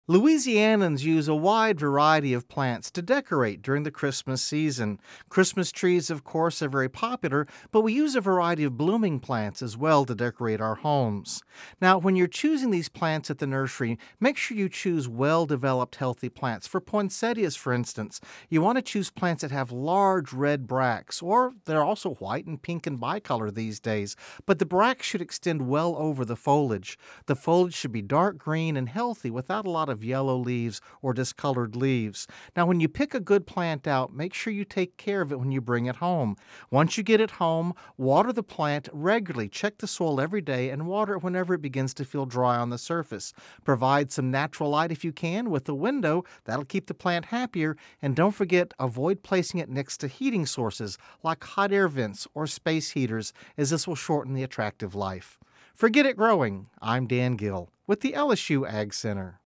Louisianans use a wide variety of plants to decorate during the Christmas season. Christmas trees, of course, are very popular, but we use a variety of blooming plants as well to decorate our homes. Now, when you're choosing these plants at the nursery, make sure you choose well developed, healthy plants. For poinsettias, for instance, you want to choose plants that have large red bracts, or they're also white and pink and bicolor these days, but the bracts should extend well over the foliage. The foliage should be dark green and healthy without a lot of yellow leaves or discolored leaves. Now, when you pick a good plant out, make sure you take care of it when you bring it home. Once you get it home, water the plant regularly. Check the soil every day and water it whenever it begins to feel dry on the surface. Provide some natural light if you can with a window. That'll keep the plant happier. And don't forget, avoid placing it next to heating sources like hot air vents or space heaters, as this will shorten the attractive life. For Get It Growing, I'm Dan Gill with the LSU Ag Center.